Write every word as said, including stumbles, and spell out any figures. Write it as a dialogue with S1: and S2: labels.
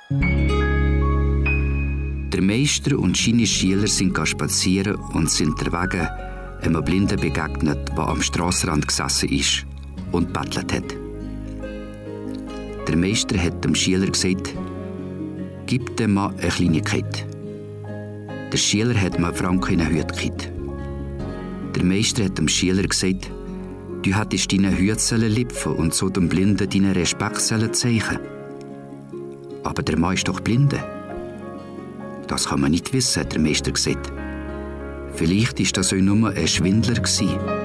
S1: Der Meister und seine Schüler sind spazieren und sind der Wegen einem Blinden begegnet, der am Strassenrand gesessen ist und bettelt hat. Der Meister hat dem Schüler gesagt, gib dem Mann eine Kleinigkeit. Der Schüler hat mir einen Franken in eine Hüte gekriegt. Der Meister hat dem Schüler gesagt, du hättest deine Hüte lüpfen und so dem Blinden deinen Respekt zeigen. Aber der Mann ist doch blinde. Das kann man nicht wissen, hat der Meister gesagt. Vielleicht war das auch nur ein Schwindler gewesen.